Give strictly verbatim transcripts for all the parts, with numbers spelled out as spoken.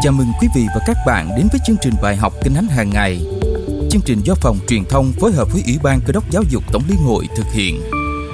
Chào mừng quý vị và các bạn đến với chương trình bài học Kinh Thánh hàng ngày. Chương trình do Phòng Truyền thông phối hợp với Ủy ban Cơ đốc Giáo dục Tổng liên hội thực hiện.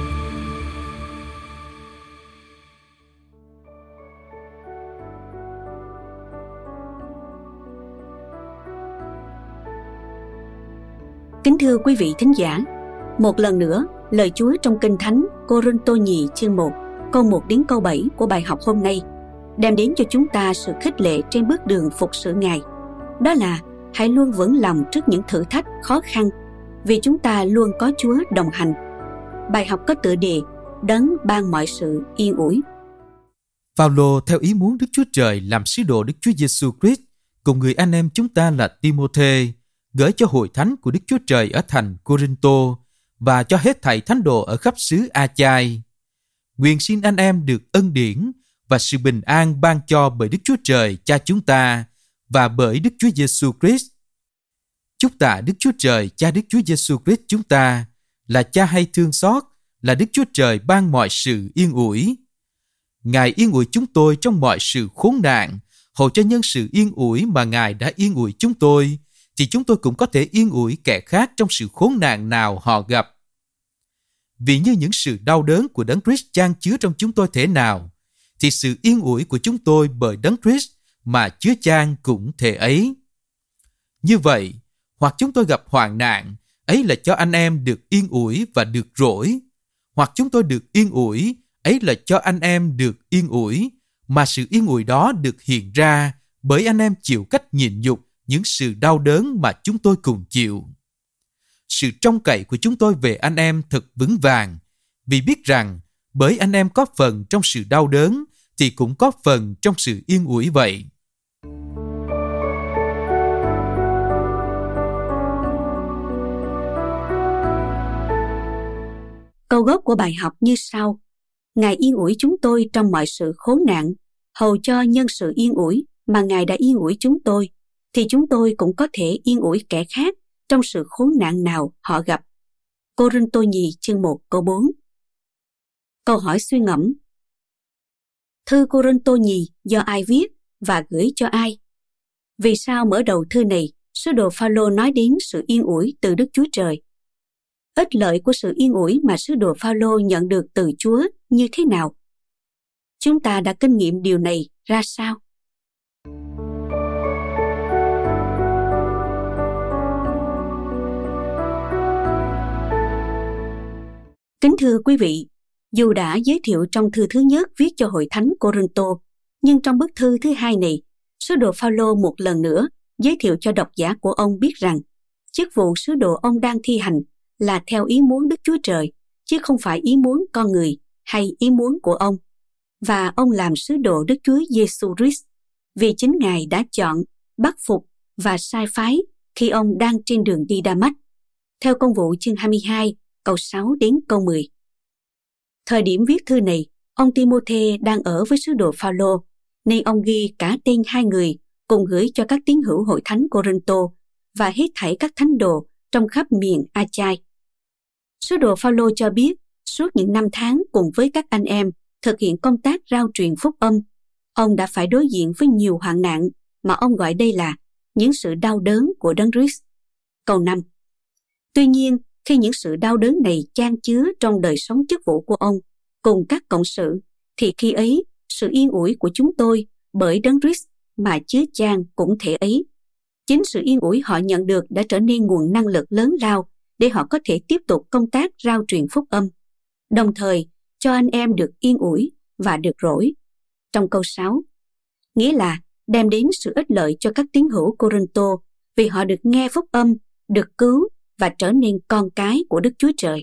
Kính thưa quý vị thính giả, một lần nữa, lời Chúa trong Kinh Thánh Cô-rinh-tô nhì chương một, câu một đến câu bảy của bài học hôm nay đem đến cho chúng ta sự khích lệ trên bước đường phục sự Ngài. Đó là hãy luôn vững lòng trước những thử thách khó khăn, vì chúng ta luôn có Chúa đồng hành. Bài học có tựa đề Đấng ban mọi sự yên ủi. Phaolô theo ý muốn Đức Chúa Trời làm sứ đồ Đức Chúa Giêsu Christ cùng người anh em chúng ta là Ti-mô-thê gửi cho hội thánh của Đức Chúa Trời ở thành Cô-rinh-tô và cho hết thảy thánh đồ ở khắp xứ A-chai. Nguyện xin anh em được ân điển và sự bình an ban cho bởi Đức Chúa Trời Cha chúng ta và bởi Đức Chúa Giêsu Christ. Chúc tạ Đức Chúa Trời Cha Đức Chúa Giêsu Christ chúng ta là Cha hay thương xót, là Đức Chúa Trời ban mọi sự yên ủi. Ngài yên ủi chúng tôi trong mọi sự khốn nạn, hầu cho nhân sự yên ủi mà Ngài đã yên ủi chúng tôi, thì chúng tôi cũng có thể yên ủi kẻ khác trong sự khốn nạn nào họ gặp. Vì như những sự đau đớn của Đấng Christ chan chứa trong chúng tôi thế nào, thì sự yên ủi của chúng tôi bởi Đấng Christ mà chứa chan cũng thể ấy. Như vậy, hoặc chúng tôi gặp hoạn nạn, ấy là cho anh em được yên ủi và được rỗi, hoặc chúng tôi được yên ủi, ấy là cho anh em được yên ủi, mà sự yên ủi đó được hiện ra bởi anh em chịu cách nhịn nhục những sự đau đớn mà chúng tôi cùng chịu. Sự trông cậy của chúng tôi về anh em thật vững vàng, vì biết rằng bởi anh em có phần trong sự đau đớn thì cũng có phần trong sự yên ủi vậy. Câu gốc của bài học như sau: Ngài yên ủi chúng tôi trong mọi sự khốn nạn, hầu cho nhân sự yên ủi mà Ngài đã yên ủi chúng tôi, thì chúng tôi cũng có thể yên ủi kẻ khác trong sự khốn nạn nào họ gặp. Cô-rinh-tô nhì chương một câu bốn. Câu hỏi suy ngẫm: Thư Cô-rinh-tô nhì do ai viết và gửi cho ai? Vì sao mở đầu thư này, sứ đồ Phaolô nói đến sự yên ủi từ Đức Chúa Trời? Ích lợi của sự yên ủi mà sứ đồ Phaolô nhận được từ Chúa như thế nào? Chúng ta đã kinh nghiệm điều này ra sao? Kính thưa quý vị, dù đã giới thiệu trong thư thứ nhất viết cho hội thánh Cô-rinh-tô, nhưng trong bức thư thứ hai này, sứ đồ Phaolô một lần nữa giới thiệu cho độc giả của ông biết rằng chức vụ sứ đồ ông đang thi hành là theo ý muốn Đức Chúa Trời, chứ không phải ý muốn con người hay ý muốn của ông. Và ông làm sứ đồ Đức Chúa Giêsu Christ vì chính Ngài đã chọn, bắt phục và sai phái khi ông đang trên đường đi Đa-mách. Theo Công vụ chương hai mươi hai, câu sáu đến câu mười. Thời điểm viết thư này, ông Ti-mô-thê đang ở với sứ đồ Phaolô, nên ông ghi cả tên hai người cùng gửi cho các tín hữu hội thánh Cô-rinh-tô và hết thảy các thánh đồ trong khắp miền A-chai. Sứ đồ Phaolô cho biết suốt những năm tháng cùng với các anh em thực hiện công tác rao truyền phúc âm, ông đã phải đối diện với nhiều hoạn nạn mà ông gọi đây là những sự đau đớn của Đấng Christ. Câu năm. Tuy nhiên, khi những sự đau đớn này chan chứa trong đời sống chức vụ của ông cùng các cộng sự, thì khi ấy sự yên ủi của chúng tôi bởi Đấng Christ mà chứa chan cũng thể ấy. Chính sự yên ủi họ nhận được đã trở nên nguồn năng lực lớn lao để họ có thể tiếp tục công tác rao truyền phúc âm, đồng thời cho anh em được yên ủi và được rỗi. Trong câu sáu, nghĩa là đem đến sự ích lợi cho các tín hữu Cô-rinh-tô vì họ được nghe phúc âm, được cứu và trở nên con cái của Đức Chúa Trời.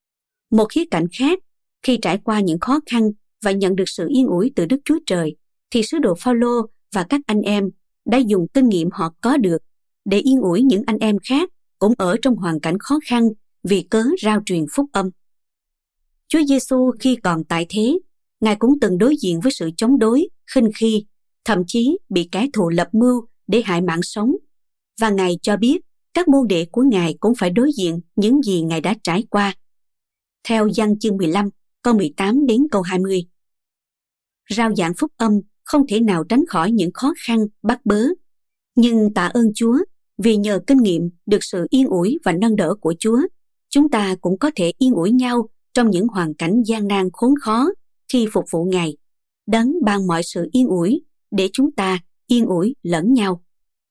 Một khía cạnh khác, khi trải qua những khó khăn và nhận được sự yên ủi từ Đức Chúa Trời, thì sứ đồ Phaolô và các anh em đã dùng kinh nghiệm họ có được để yên ủi những anh em khác cũng ở trong hoàn cảnh khó khăn vì cớ rao truyền phúc âm. Chúa Giêsu khi còn tại thế, Ngài cũng từng đối diện với sự chống đối, khinh khi, thậm chí bị kẻ thù lập mưu để hại mạng sống. Và Ngài cho biết các môn đệ của Ngài cũng phải đối diện những gì Ngài đã trải qua. Theo Giăng chương mười lăm, câu mười tám đến câu hai mươi. Rao giảng phúc âm không thể nào tránh khỏi những khó khăn, bắt bớ. Nhưng tạ ơn Chúa, vì nhờ kinh nghiệm được sự yên ủi và nâng đỡ của Chúa, chúng ta cũng có thể yên ủi nhau trong những hoàn cảnh gian nan khốn khó khi phục vụ Ngài. Đấng ban mọi sự yên ủi để chúng ta yên ủi lẫn nhau.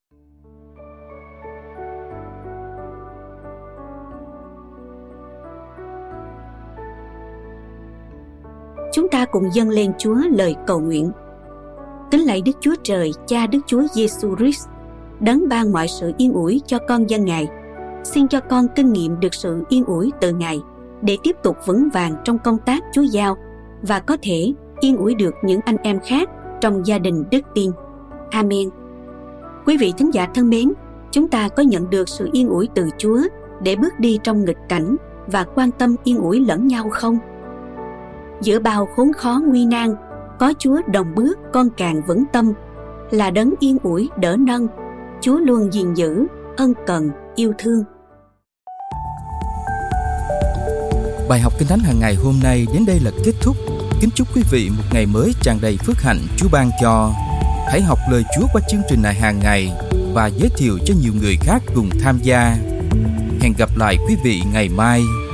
Chúng ta cùng dâng lên Chúa lời cầu nguyện. Kính lạy Đức Chúa Trời, Cha Đức Chúa Giêsu Christ, đấng ban mọi sự yên ủi cho con dân Ngài. Xin cho con kinh nghiệm được sự yên ủi từ Ngài để tiếp tục vững vàng trong công tác Chúa giao và có thể yên ủi được những anh em khác trong gia đình đức tin. Amen. Quý vị thính giả thân mến, chúng ta có nhận được sự yên ủi từ Chúa để bước đi trong nghịch cảnh và quan tâm yên ủi lẫn nhau không? Giữa bao khốn khó nguy nan, có Chúa đồng bước con càng vững tâm, là đấng yên ủi đỡ nâng. Chúa luôn gìn giữ, ân cần, yêu thương. Bài học Kinh Thánh hàng ngày hôm nay đến đây là kết thúc. Kính chúc quý vị một ngày mới tràn đầy phước hạnh Chúa ban cho. Hãy học lời Chúa qua chương trình này hàng ngày và giới thiệu cho nhiều người khác cùng tham gia. Hẹn gặp lại quý vị ngày mai.